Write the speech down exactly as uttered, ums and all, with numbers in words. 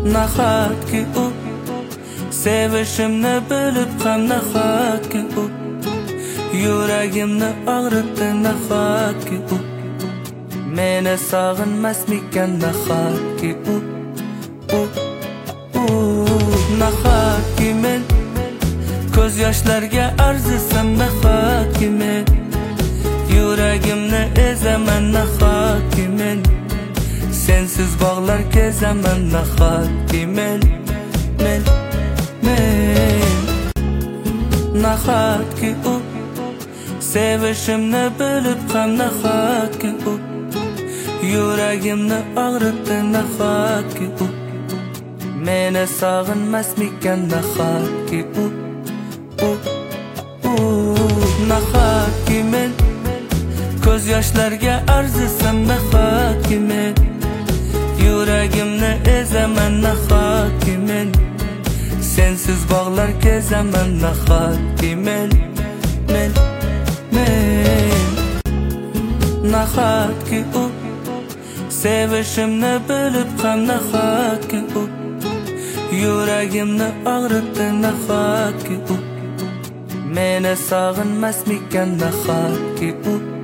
Nahotki u sevishimni bilib ham nahotki u yuragimni og'ritdi nahotki u meni sog'inmasmikan nahotki u u u nahotki men ko'z yoshlarga arzisam nahotki men yuragimni ezaman nahotki men sensiz bog'lar kezaman nahotki men men men nahotki u sevishimni bilib ham nahotki u yuragimni og'ritdi nahotki u meni sog'inmasmikan nahotki u u u nahotki men ko'z yoshlarga arzisam nahotki men yuragimni ezaman nahotki men sensiz bog'lar kezaman nahotki men men men nahotki u sevishimni bilib ham nahotki u yuragimni og'ritdi nahotki u meni sog'inmasmikan nahotki u